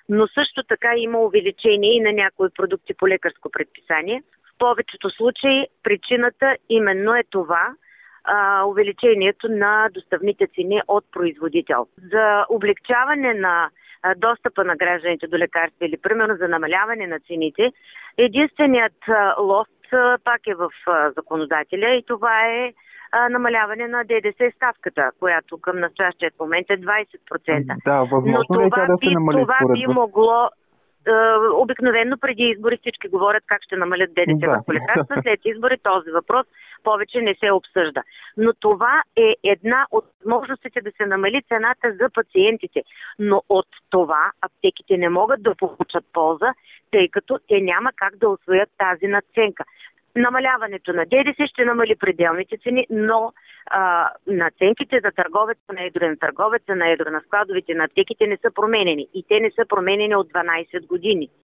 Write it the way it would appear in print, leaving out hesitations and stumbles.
но също така има увеличение и на някои продукти по лекарско предписание. В повечето случаи причината именно е това увеличението на доставните цени от производител. За облегчаване на достъпа на гражданите до лекарства или примерно за намаляване на цените, единственият лост пак е в законодателя и това е намаляване на ДДС ставката, която към настоящият момент е 20%. Да, възможно ли е тя да се намали това би могло. Обикновено преди избори всички говорят как ще намалят ДДС върху лекарства. След избори този въпрос повече не се обсъжда. Но това е една от възможностите да се намали цената за пациентите. Но от това аптеките не могат да получат полза, тъй като те няма как да усвоят тази надценка. Намаляването на ДДС ще намали пределните цени, но наценките за търговеца на едро, на търговеца на едро, на складовите, на аптеките не са променени. И те не са променени от 12 години.